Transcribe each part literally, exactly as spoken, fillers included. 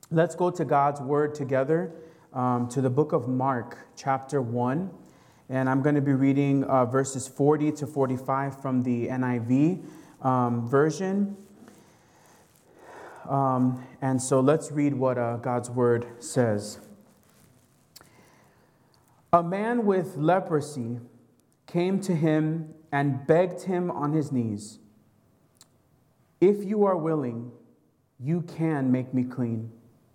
let's go to God's word together, um, to the book of Mark, chapter one. And I'm going to be reading uh, verses forty to forty-five from the N I V um, version. Um, and so let's read what uh, God's word says. A man with leprosy came to him and begged him on his knees, "If you are willing, you can make me clean."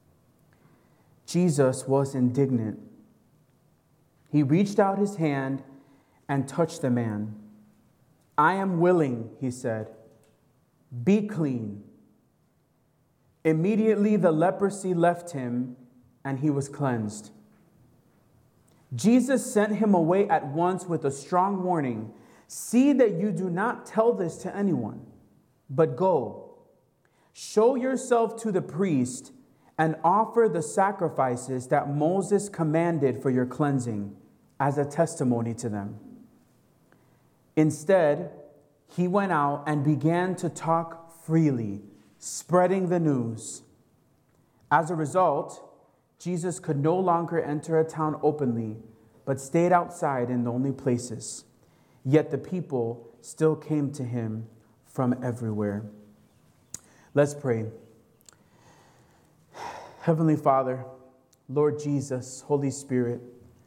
Jesus was indignant. He reached out his hand and touched the man. "I am willing," he said. "Be clean." Immediately the leprosy left him and he was cleansed. Jesus sent him away at once with a strong warning. "See that you do not tell this to anyone, but go, show yourself to the priest and offer the sacrifices that Moses commanded for your cleansing as a testimony to them." Instead, he went out and began to talk freely, spreading the news. As a result, Jesus could no longer enter a town openly, but stayed outside in lonely places. Yet the people still came to him from everywhere. Let's pray. Heavenly Father, Lord Jesus, Holy Spirit,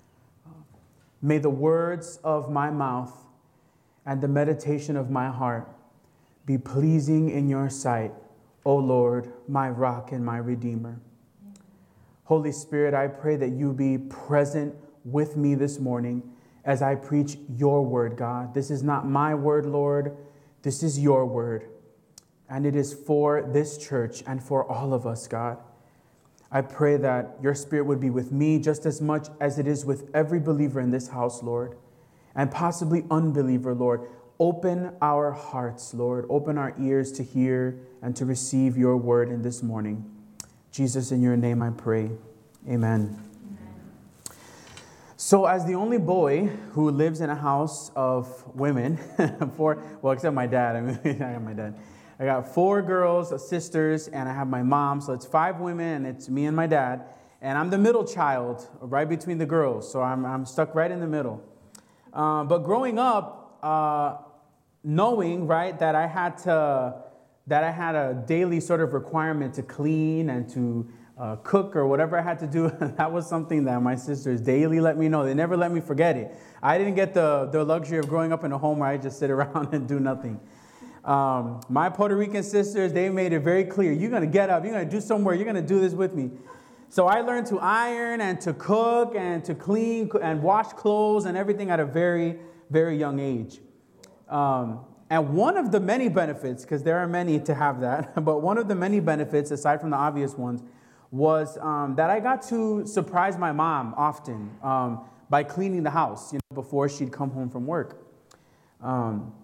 may the words of my mouth and the meditation of my heart be pleasing in your sight, O Lord, my rock and my redeemer. Holy Spirit, I pray that you be present with me this morning as I preach your word, God. This is not my word, Lord. This is your word. And it is for this church and for all of us, God. I pray that your spirit would be with me just as much as it is with every believer in this house, Lord, and possibly unbeliever, Lord. Open our hearts, Lord. Open our ears to hear and to receive your word in this morning. Jesus, in your name I pray. Amen. Amen. So as the only boy who lives in a house of women, four, well, except my dad. I mean, I got my dad. I got four girls, sisters, and I have my mom. So it's five women, and it's me and my dad. And I'm the middle child, right between the girls. So I'm, I'm stuck right in the middle. Uh, but growing up, uh, knowing, right, that I had to, that I had a daily sort of requirement to clean and to uh, cook or whatever I had to do, that was something that my sisters daily let me know. They never let me forget it. I didn't get the, the luxury of growing up in a home where I just sit around and do nothing. Um, my Puerto Rican sisters, they made it very clear. You're going to get up. You're going to do somewhere. You're going to do this with me. So I learned to iron and to cook and to clean and wash clothes and everything at a very, very young age. Um, and one of the many benefits, because there are many to have that, but one of the many benefits, aside from the obvious ones, was um, that I got to surprise my mom often um, by cleaning the house, you know, before she'd come home from work. Um,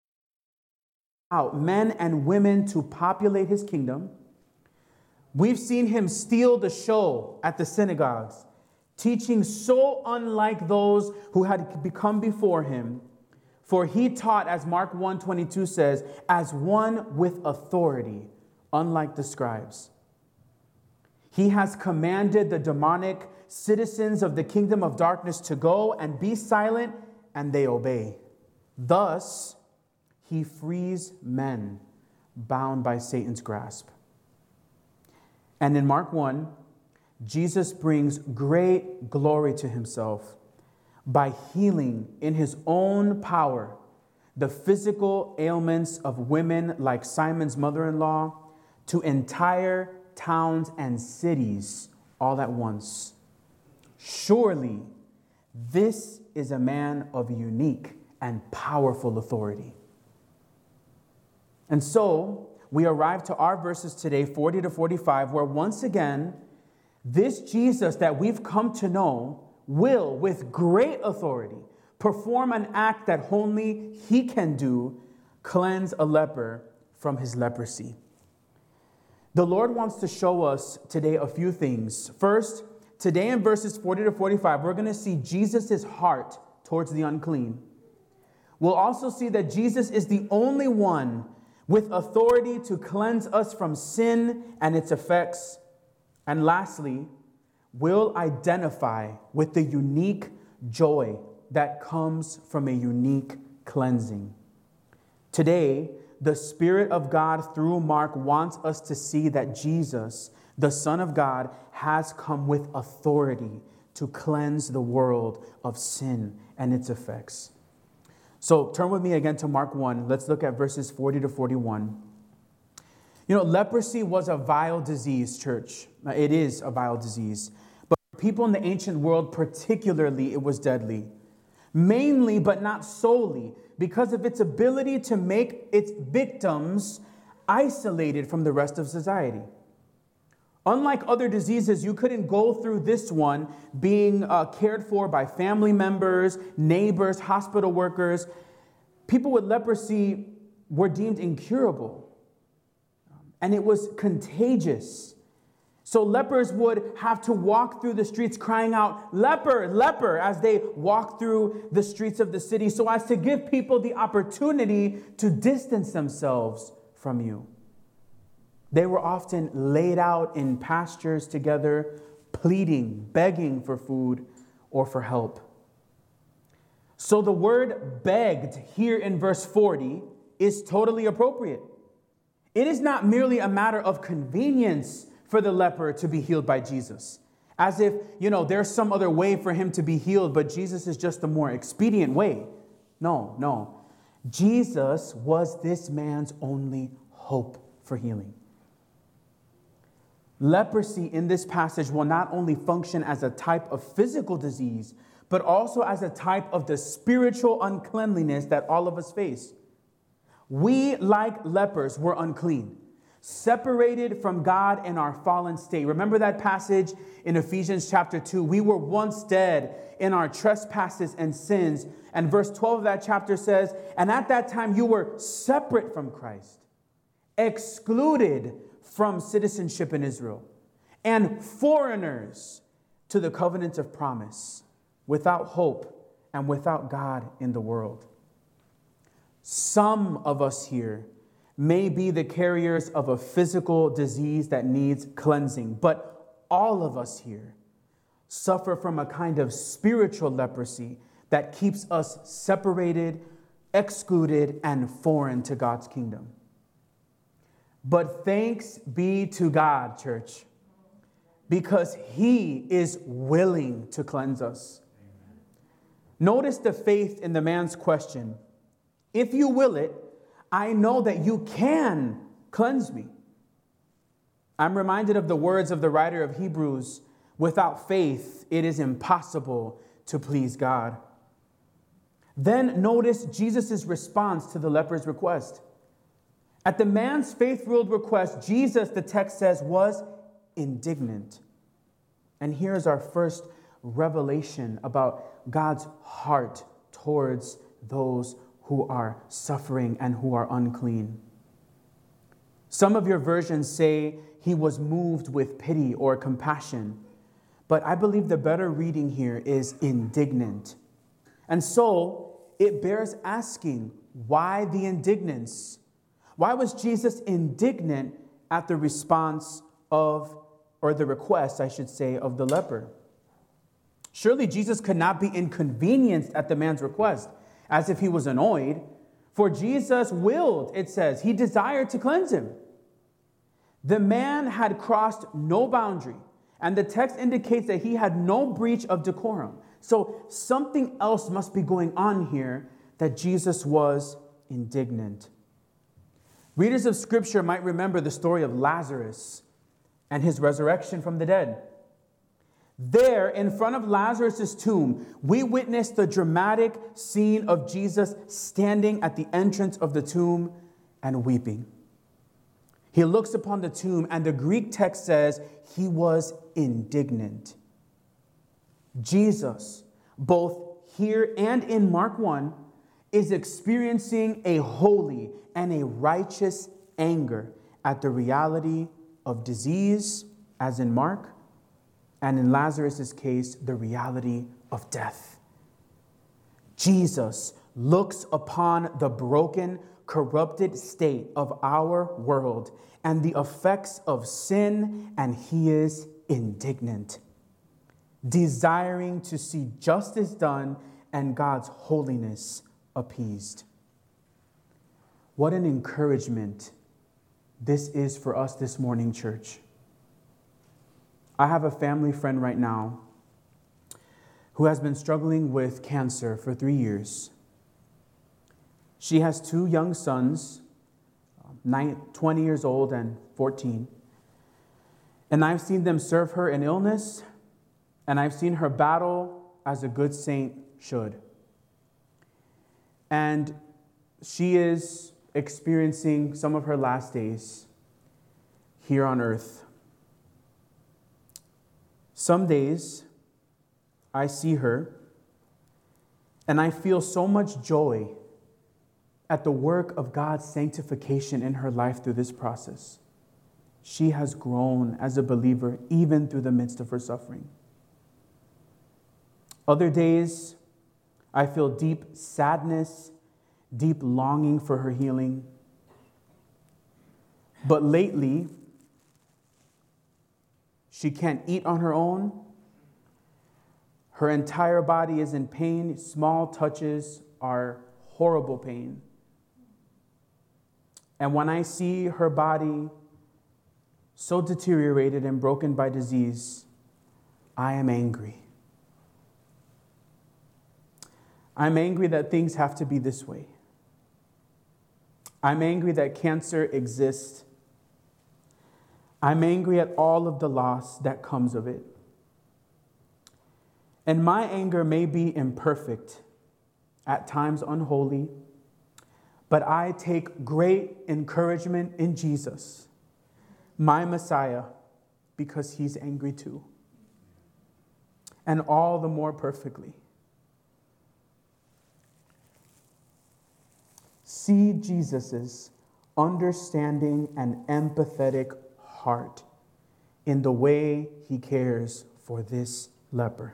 out men and women to populate his kingdom. We've seen him steal the show at the synagogues, teaching so unlike those who had become before him. For he taught, as Mark one twenty-two says, as one with authority, unlike the scribes. He has commanded the demonic citizens of the kingdom of darkness to go and be silent, and they obey. Thus, he frees men bound by Satan's grasp. And in Mark one, Jesus brings great glory to himself by healing in his own power the physical ailments of women like Simon's mother-in-law to entire towns and cities all at once. Surely this is a man of unique and powerful authority. And so we arrive to our verses today, forty to forty-five, where once again, this Jesus that we've come to know will, with great authority, perform an act that only he can do, cleanse a leper from his leprosy. The Lord wants to show us today a few things. First, today in verses forty to forty-five, we're going to see Jesus' heart towards the unclean. We'll also see that Jesus is the only one with authority to cleanse us from sin and its effects. And lastly, will identify with the unique joy that comes from a unique cleansing. Today, the Spirit of God through Mark wants us to see that Jesus, the Son of God, has come with authority to cleanse the world of sin and its effects. So turn with me again to Mark one. Let's look at verses forty to forty-one. You know, leprosy was a vile disease, church. It is a vile disease. But for people in the ancient world, particularly, it was deadly. Mainly, but not solely, because of its ability to make its victims isolated from the rest of society. Unlike other diseases, you couldn't go through this one being uh, cared for by family members, neighbors, hospital workers. People with leprosy were deemed incurable, and it was contagious. So lepers would have to walk through the streets crying out, "Leper, leper," as they walk through the streets of the city, so as to give people the opportunity to distance themselves from you. They were often laid out in pastures together, pleading, begging for food or for help. So the word begged here in verse forty is totally appropriate. It is not merely a matter of convenience for the leper to be healed by Jesus, as if, you know, there's some other way for him to be healed, but Jesus is just a more expedient way. No, no. Jesus was this man's only hope for healing. Leprosy in this passage will not only function as a type of physical disease, but also as a type of the spiritual uncleanliness that all of us face. We, like lepers, were unclean, separated from God in our fallen state. Remember that passage in Ephesians chapter two? We were once dead in our trespasses and sins. And verse twelve of that chapter says, "And at that time you were separate from Christ, excluded from citizenship in Israel, and foreigners to the covenant of promise, without hope and without God in the world." Some of us here may be the carriers of a physical disease that needs cleansing, but all of us here suffer from a kind of spiritual leprosy that keeps us separated, excluded, and foreign to God's kingdom. But thanks be to God, church, because He is willing to cleanse us. Amen. Notice the faith in the man's question. If you will it, I know that you can cleanse me. I'm reminded of the words of the writer of Hebrews, without faith, it is impossible to please God. Then notice Jesus' response to the leper's request. At the man's faith-filled request, Jesus, the text says, was indignant. And here's our first revelation about God's heart towards those who are suffering and who are unclean. Some of your versions say he was moved with pity or compassion, but I believe the better reading here is indignant. And so it bears asking, why the indignance? Why was Jesus indignant at the response of, or the request, I should say, of the leper? Surely Jesus could not be inconvenienced at the man's request, as if he was annoyed. For Jesus willed, it says, he desired to cleanse him. The man had crossed no boundary, and the text indicates that he had no breach of decorum. So something else must be going on here that Jesus was indignant. Readers of Scripture might remember the story of Lazarus and his resurrection from the dead. There, in front of Lazarus' tomb, we witness the dramatic scene of Jesus standing at the entrance of the tomb and weeping. He looks upon the tomb, and the Greek text says he was indignant. Jesus, both here and in Mark one, is experiencing a holy and a righteous anger at the reality of disease, as in Mark, and in Lazarus' case, the reality of death. Jesus looks upon the broken, corrupted state of our world and the effects of sin, and he is indignant, desiring to see justice done and God's holiness appeased. What an encouragement this is for us this morning, church. I have a family friend right now who has been struggling with cancer for three years. She has two young sons, twenty years old and fourteen. And I've seen them serve her in illness, and I've seen her battle as a good saint should. And she is experiencing some of her last days here on earth. Some days I see her and I feel so much joy at the work of God's sanctification in her life through this process. She has grown as a believer even through the midst of her suffering. Other days, I feel deep sadness, deep longing for her healing. But lately, she can't eat on her own. Her entire body is in pain. Small touches are horrible pain. And when I see her body so deteriorated and broken by disease, I am angry. I'm angry that things have to be this way. I'm angry that cancer exists. I'm angry at all of the loss that comes of it. And my anger may be imperfect, at times unholy, but I take great encouragement in Jesus, my Messiah, because he's angry too. And all the more perfectly. See Jesus's understanding and empathetic heart in the way he cares for this leper.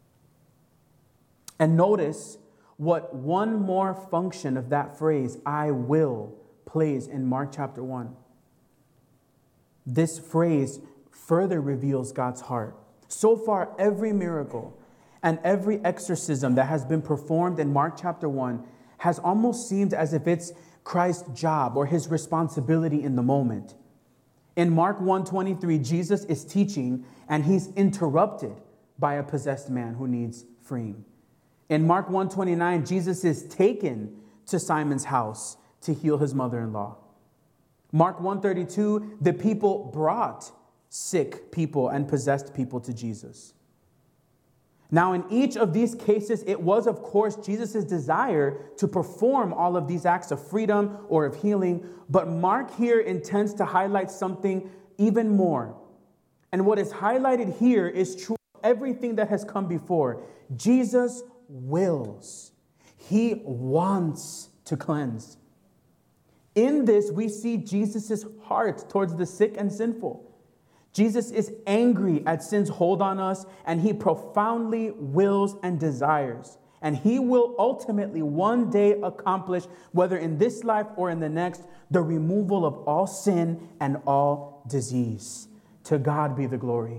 And notice what one more function of that phrase, I will, plays in Mark chapter one. This phrase further reveals God's heart. So far, every miracle and every exorcism that has been performed in Mark chapter one has almost seemed as if it's Christ's job or his responsibility in the moment. In Mark one twenty-three, Jesus is teaching and he's interrupted by a possessed man who needs freeing. In Mark one twenty-nine, Jesus is taken to Simon's house to heal his mother-in-law. Mark one thirty-two, the people brought sick people and possessed people to Jesus. Now, in each of these cases, it was, of course, Jesus' desire to perform all of these acts of freedom or of healing, but Mark here intends to highlight something even more. And what is highlighted here is true of everything that has come before. Jesus wills. He wants to cleanse. In this, we see Jesus' heart towards the sick and sinful. Jesus is angry at sin's hold on us, and he profoundly wills and desires. And he will ultimately one day accomplish, whether in this life or in the next, the removal of all sin and all disease. To God be the glory.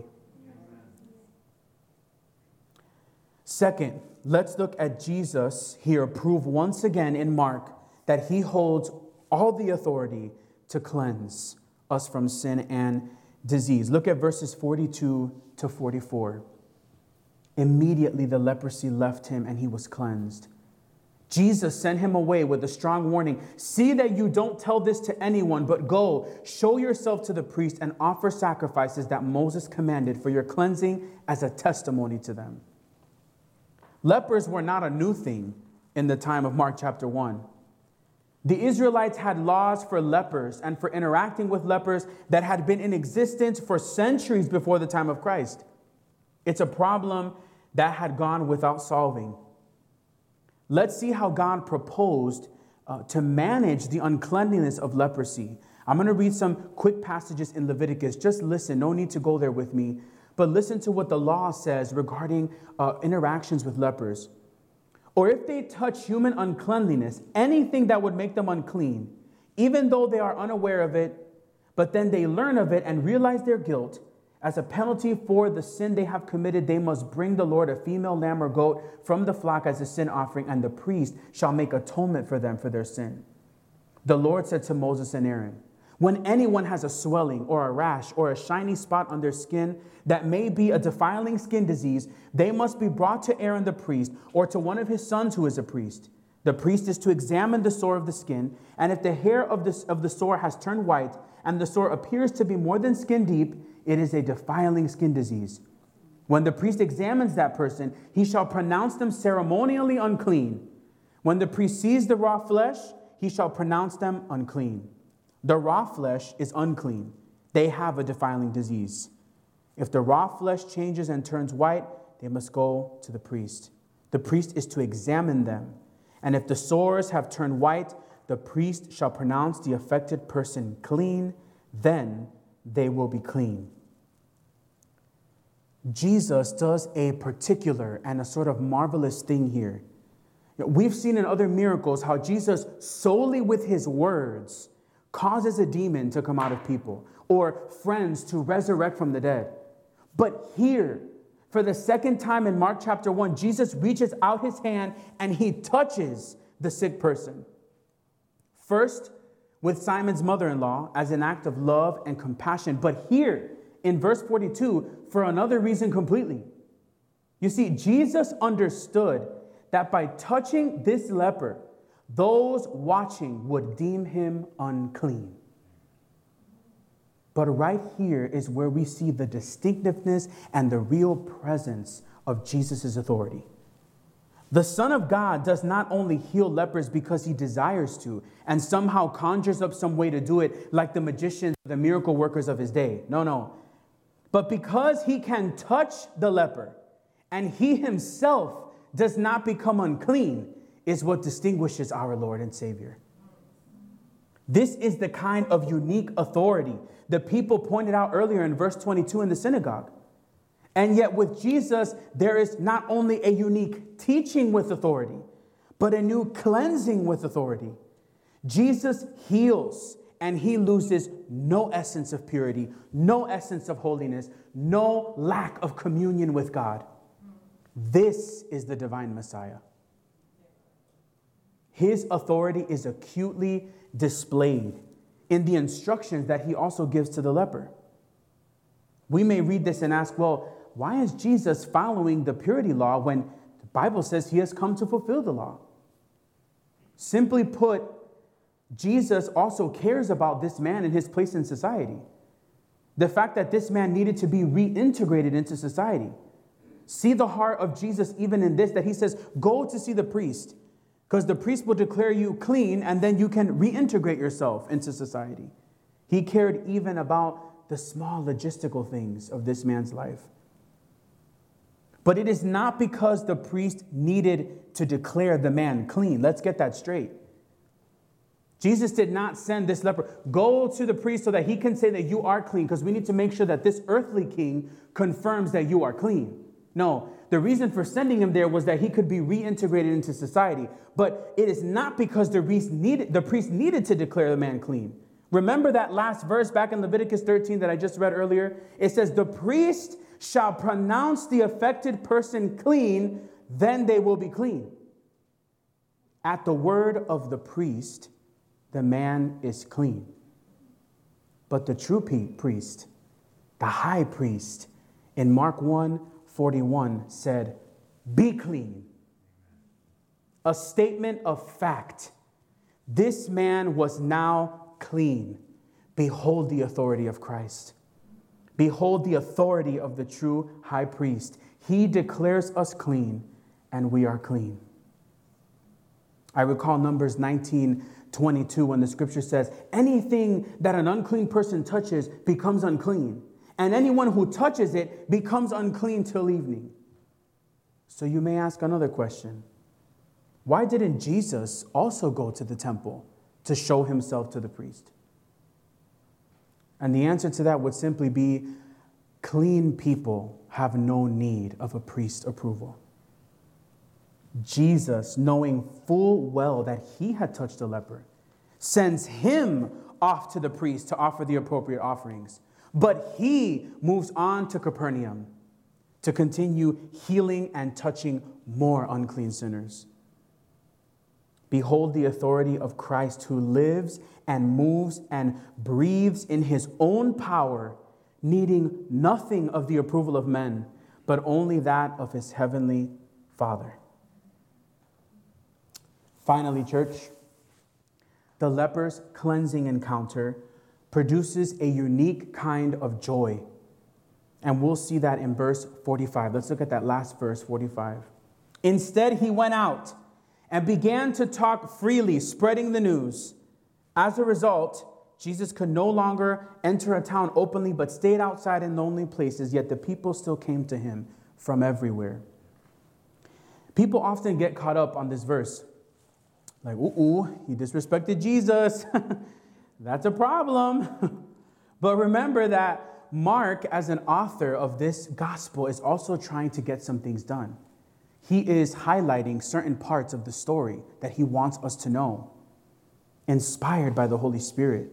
Second, let's look at Jesus here prove once again in Mark that he holds all the authority to cleanse us from sin and disease. Look at verses forty-two to forty-four. Immediately the leprosy left him and he was cleansed. Jesus sent him away with a strong warning. See that you don't tell this to anyone, but go, show yourself to the priest and offer sacrifices that Moses commanded for your cleansing as a testimony to them. Lepers were not a new thing in the time of Mark chapter one. The Israelites had laws for lepers and for interacting with lepers that had been in existence for centuries before the time of Christ. It's a problem that had gone without solving. Let's see how God proposed uh, to manage the uncleanliness of leprosy. I'm going to read some quick passages in Leviticus. Just listen. No need to go there with me. But listen to what the law says regarding uh, interactions with lepers. Or if they touch human uncleanliness, anything that would make them unclean, even though they are unaware of it, but then they learn of it and realize their guilt, As a penalty for the sin they have committed, they must bring the Lord a female lamb or goat from the flock as a sin offering, and the priest shall make atonement for them for their sin. The Lord said to Moses and Aaron, when anyone has a swelling or a rash or a shiny spot on their skin that may be a defiling skin disease, they must be brought to Aaron the priest or to one of his sons who is a priest. The priest is to examine the sore of the skin, and if the hair of the, of the sore has turned white and the sore appears to be more than skin deep, it is a defiling skin disease. When the priest examines that person, he shall pronounce them ceremonially unclean. When the priest sees the raw flesh, he shall pronounce them unclean. The raw flesh is unclean. They have a defiling disease. If the raw flesh changes and turns white, they must go to the priest. The priest is to examine them. And if the sores have turned white, the priest shall pronounce the affected person clean. Then they will be clean. Jesus does a particular and a sort of marvelous thing here. We've seen in other miracles how Jesus solely with his words causes a demon to come out of people or friends to resurrect from the dead. But here, for the second time in Mark chapter one, Jesus reaches out his hand and he touches the sick person. First, with Simon's mother-in-law as an act of love and compassion. But here, in verse forty-two, for another reason completely. You see, Jesus understood that by touching this leper, those watching would deem him unclean. But right here is where we see the distinctiveness and the real presence of Jesus' authority. The Son of God does not only heal lepers because he desires to and somehow conjures up some way to do it like the magicians, the miracle workers of his day. No, no. But because he can touch the leper and he himself does not become unclean is what distinguishes our Lord and Savior. This is the kind of unique authority the people pointed out earlier in verse twenty-two in the synagogue. And yet with Jesus, there is not only a unique teaching with authority, but a new cleansing with authority. Jesus heals, and he loses no essence of purity, no essence of holiness, no lack of communion with God. This is the divine Messiah. His authority is acutely displayed in the instructions that he also gives to the leper. We may read this and ask, well, why is Jesus following the purity law when the Bible says he has come to fulfill the law? Simply put, Jesus also cares about this man and his place in society. The fact that this man needed to be reintegrated into society. See the heart of Jesus even in this, that he says, go to see the priest, because the priest will declare you clean and then you can reintegrate yourself into society. He cared even about the small logistical things of this man's life. But it is not because the priest needed to declare the man clean. Let's get that straight. Jesus did not send this leper, go to the priest so that he can say that you are clean, because we need to make sure that this earthly king confirms that you are clean. No, the reason for sending him there was that he could be reintegrated into society. But it is not because the priest needed, the priest needed to declare the man clean. Remember that last verse back in Leviticus thirteen that I just read earlier? It says, the priest shall pronounce the affected person clean, then they will be clean. At the word of the priest, the man is clean. But the true priest, the high priest, in Mark one forty-one said, be clean. A statement of fact. This man was now clean. Behold the authority of Christ. Behold the authority of the true high priest. He declares us clean, and we are clean. I recall Numbers nineteen twenty-two when the scripture says, anything that an unclean person touches becomes unclean, and anyone who touches it becomes unclean till evening. So you may ask another question. Why didn't Jesus also go to the temple to show himself to the priest? And the answer to that would simply be, clean people have no need of a priest's approval. Jesus, knowing full well that he had touched the leper, sends him off to the priest to offer the appropriate offerings. But he moves on to Capernaum to continue healing and touching more unclean sinners. Behold the authority of Christ, who lives and moves and breathes in his own power, needing nothing of the approval of men, but only that of his heavenly Father. Finally, church, the leper's cleansing encounter produces a unique kind of joy. And we'll see that in verse forty-five. Let's look at that last verse, forty-five. Instead, he went out and began to talk freely, spreading the news. As a result, Jesus could no longer enter a town openly, but stayed outside in lonely places, yet the people still came to him from everywhere. People often get caught up on this verse. Like, ooh, ooh, he disrespected Jesus. That's a problem. But remember that Mark, as an author of this gospel, is also trying to get some things done. He is highlighting certain parts of the story that he wants us to know, inspired by the Holy Spirit.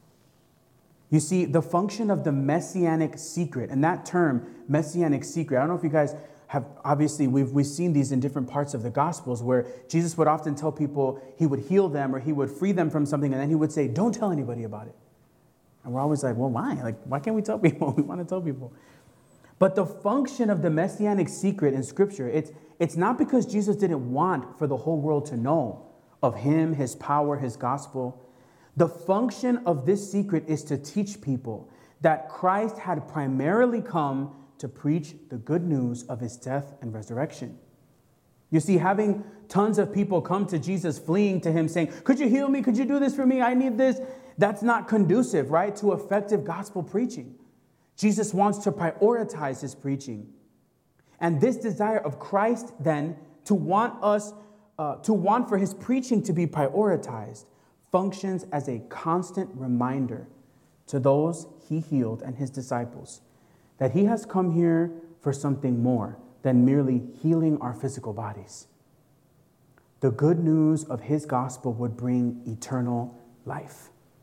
You see, the function of the messianic secret, and that term, messianic secret, I don't know if you guys have, obviously, we've, we've seen these in different parts of the Gospels where Jesus would often tell people he would heal them or he would free them from something, and then he would say, don't tell anybody about it. And we're always like, well, why? Like, why can't we tell people? We want to tell people. But the function of the messianic secret in Scripture, it's, it's not because Jesus didn't want for the whole world to know of him, his power, his gospel. The function of this secret is to teach people that Christ had primarily come to preach the good news of his death and resurrection. You see, having tons of people come to Jesus fleeing to him saying, could you heal me? Could you do this for me? I need this. That's not conducive, right, to effective gospel preaching. Jesus wants to prioritize his preaching. And this desire of Christ, then, to want us, uh, to want for his preaching to be prioritized, functions as a constant reminder to those he healed and his disciples that he has come here for something more than merely healing our physical bodies. The good news of his gospel would bring eternal life.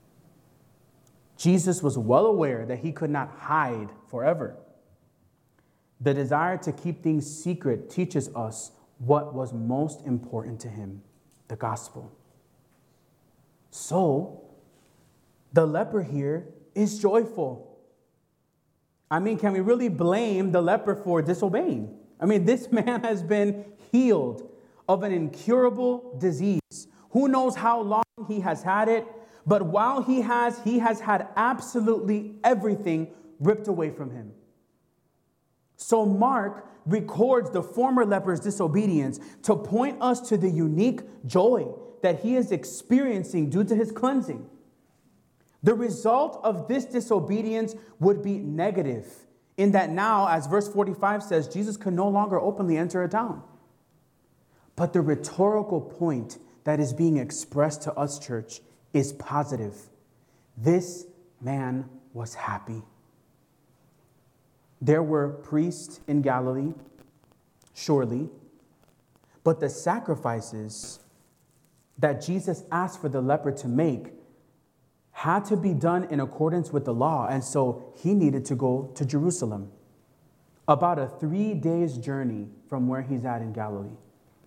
Jesus was well aware that he could not hide forever. The desire to keep things secret teaches us what was most important to him, the gospel. So, the leper here is joyful. I mean, can we really blame the leper for disobeying? I mean, this man has been healed of an incurable disease. Who knows how long he has had it? But while he has, he has had absolutely everything ripped away from him. So Mark records the former leper's disobedience to point us to the unique joy that he is experiencing due to his cleansing. The result of this disobedience would be negative, in that now, as verse forty-five says, Jesus could no longer openly enter a town. But the rhetorical point that is being expressed to us, church, is positive. This man was happy. There were priests in Galilee, surely, but the sacrifices that Jesus asked for the leper to make had to be done in accordance with the law, and so he needed to go to Jerusalem, about a three days journey from where he's at in Galilee.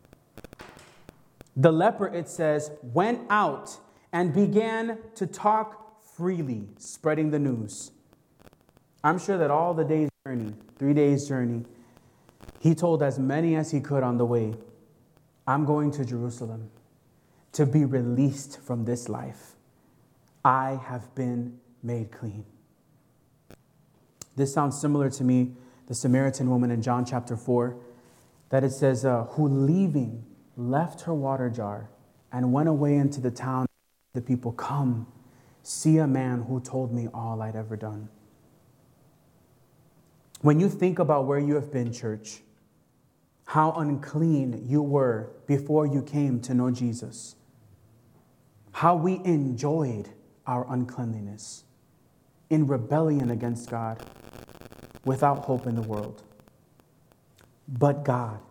The leper, it says, went out and began to talk freely, spreading the news. I'm sure that all the days journey, three days journey, he told as many as he could on the way, I'm going to Jerusalem to be released from this life. I have been made clean. This sounds similar to me, the Samaritan woman in John chapter four, that it says, uh, who leaving left her water jar and went away into the town. The people, come, see a man who told me all I'd ever done. When you think about where you have been, church, how unclean you were before you came to know Jesus, how we enjoyed our uncleanliness in rebellion against God, without hope in the world. But God,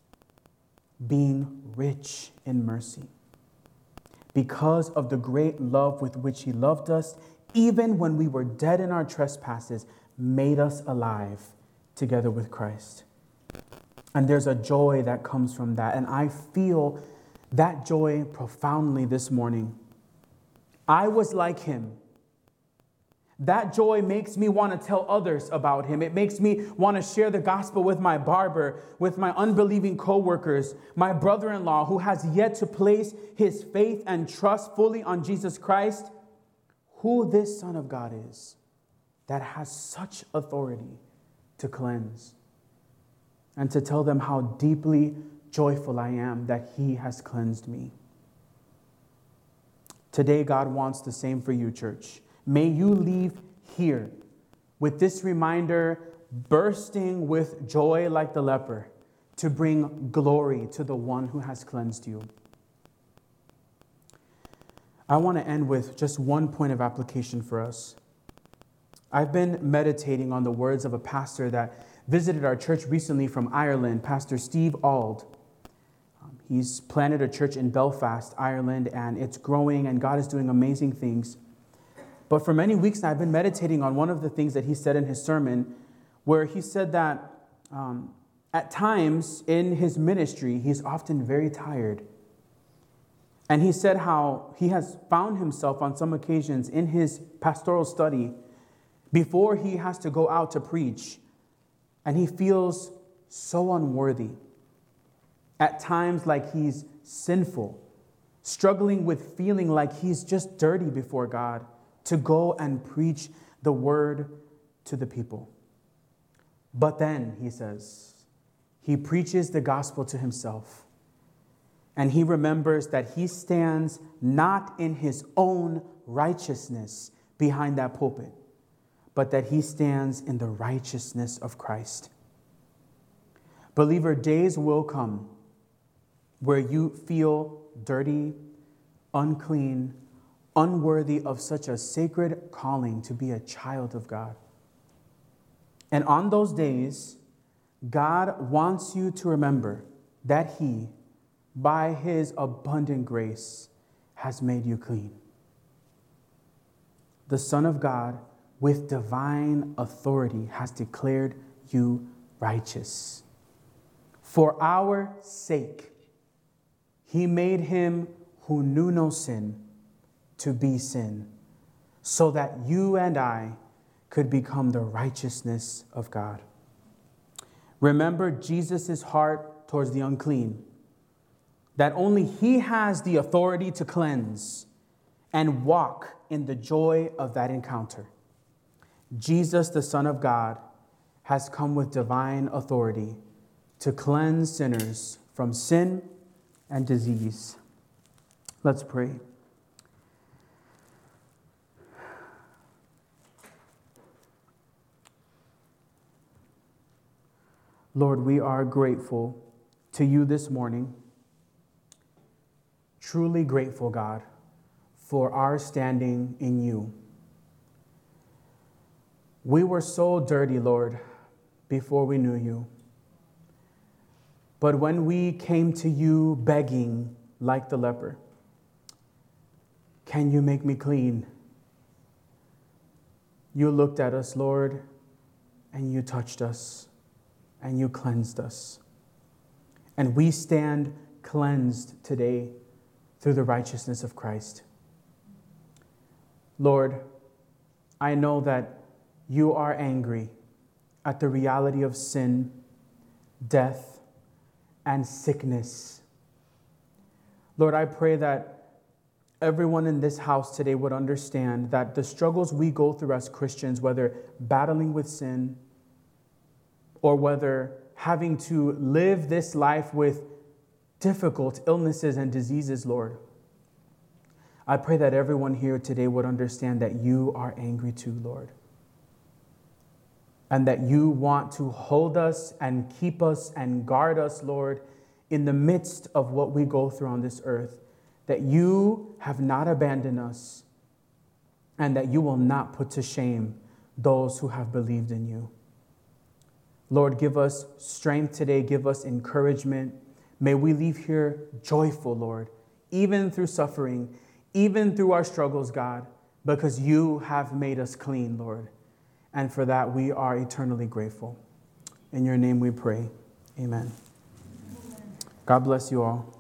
being rich in mercy, because of the great love with which he loved us, even when we were dead in our trespasses, made us alive together with Christ. And there's a joy that comes from that. And I feel that joy profoundly this morning. I was like him. That joy makes me want to tell others about him. It makes me want to share the gospel with my barber, with my unbelieving coworkers, my brother-in-law who has yet to place his faith and trust fully on Jesus Christ, who this Son of God is that has such authority to cleanse, and to tell them how deeply joyful I am that he has cleansed me. Today, God wants the same for you, church. May you leave here with this reminder, bursting with joy like the leper, to bring glory to the one who has cleansed you. I want to end with just one point of application for us. I've been meditating on the words of a pastor that visited our church recently from Ireland, Pastor Steve Auld. Um, he's planted a church in Belfast, Ireland, and it's growing, and God is doing amazing things. But for many weeks now, I've been meditating on one of the things that he said in his sermon, where he said that um, at times in his ministry, he's often very tired. And he said how he has found himself on some occasions in his pastoral study before he has to go out to preach, and he feels so unworthy. At times like he's sinful, struggling with feeling like he's just dirty before God to go and preach the word to the people. But then, he says, he preaches the gospel to himself, and he remembers that he stands not in his own righteousness behind that pulpit, but that he stands in the righteousness of Christ. Believer, days will come where you feel dirty, unclean, unworthy of such a sacred calling to be a child of God. And on those days, God wants you to remember that he, by his abundant grace, has made you clean. The Son of God, with divine authority, has declared you righteous. For our sake, he made him who knew no sin to be sin, so that you and I could become the righteousness of God. Remember Jesus' heart towards the unclean, that only he has the authority to cleanse, and walk in the joy of that encounter. Jesus, the Son of God, has come with divine authority to cleanse sinners from sin and disease. Let's pray. Lord, we are grateful to you this morning. Truly grateful, God, for our standing in you. We were so dirty, Lord, before we knew you. But when we came to you begging like the leper, can you make me clean? You looked at us, Lord, and you touched us, and you cleansed us. And we stand cleansed today through the righteousness of Christ. Lord, I know that you are angry at the reality of sin, death, and sickness. Lord, I pray that everyone in this house today would understand that the struggles we go through as Christians, whether battling with sin or whether having to live this life with difficult illnesses and diseases, Lord, I pray that everyone here today would understand that you are angry too, Lord, and that you want to hold us and keep us and guard us, Lord, in the midst of what we go through on this earth, that you have not abandoned us, and that you will not put to shame those who have believed in you. Lord, give us strength today, give us encouragement. May we leave here joyful, Lord, even through suffering, even through our struggles, God, because you have made us clean, Lord. And for that, we are eternally grateful. In your name we pray. Amen. God bless you all.